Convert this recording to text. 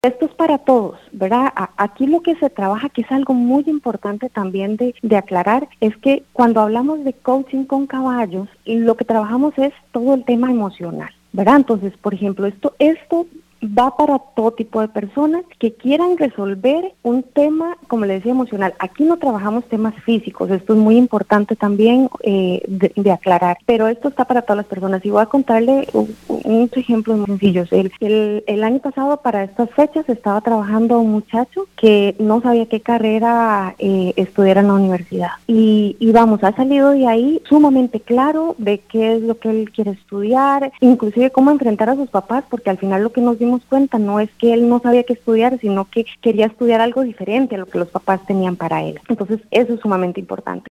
Esto es para todos, ¿verdad? Aquí lo que se trabaja, que es algo muy importante también de aclarar, es que cuando hablamos de coaching con caballos, lo que trabajamos es todo el tema emocional, ¿verdad? Entonces, por ejemplo, esto va para todo tipo de personas que quieran resolver un tema, como le decía, emocional. Aquí no trabajamos temas físicos, esto es muy importante también de aclarar, pero esto está para todas las personas. Y voy a contarle unos ejemplos muy sencillos. El año pasado, para estas fechas, estaba trabajando un muchacho que no sabía qué carrera estudiar en la universidad. Y vamos, ha salido de ahí sumamente claro de qué es lo que él quiere estudiar, inclusive cómo enfrentar a sus papás, porque al final lo que nos dimos cuenta no es que él no sabía qué estudiar, sino que quería estudiar algo diferente a lo que los papás tenían para él. Entonces, eso es sumamente importante.